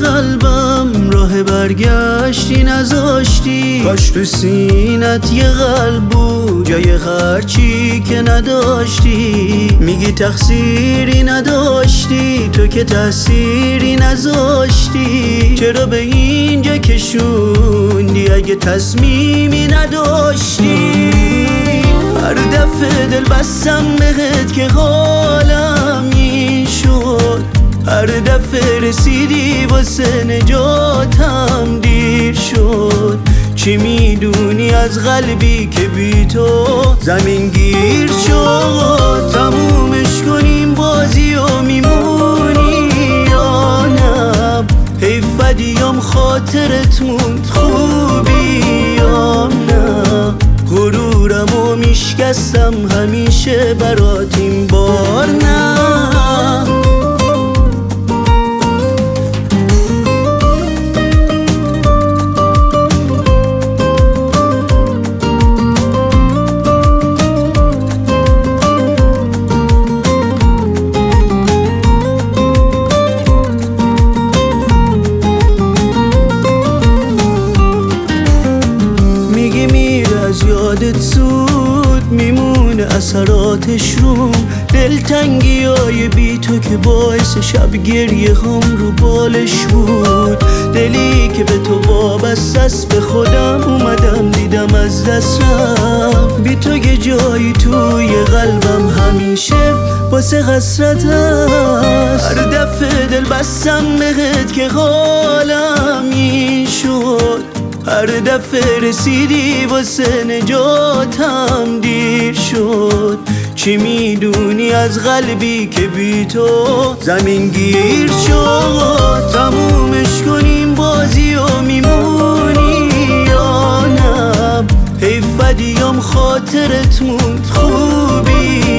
قلبم راه برگشتی نذاشتی. کاش تو سینت یه قلب بود جای هرچی که نداشتی. میگی تقصیری نداشتی تو که تأثیری نذاشتی. چرا به اینجا کشوندی اگه تصمیمی نداشتی؟ هر دفعه دل بستم بهت که حالم این شد. هر دفعه رسیدی واسه نجاتم دیر شد. چی میدونی از قلبی که بی تو زمین گیر شد؟ تمومش کنیم بازی و میمونی یا نه؟ حیف دیام خاطرت موند خوبی یا نه؟ غرورم و میشکستم همیشه برات این بار نه. یادت سود میمونه اثراتش روم. دلتنگی های بی تو که باعث شب گریه هم رو بالش بود. دلی که به تو وابسته است به خودم اومدم دیدم از دست رفت. بی تو یه جایی توی قلبم همیشه واسه حسرت هست. هر دفعه دل بستم بهت که حالم این شد. هر دفعه رسیدی واسه نجاتم دیر شد. چی میدونی از قلبی که بی تو زمین گیر شد؟ تمومش کنیم بازی و میمونی یا نه؟ حیف دیام خاطرت موند خوبی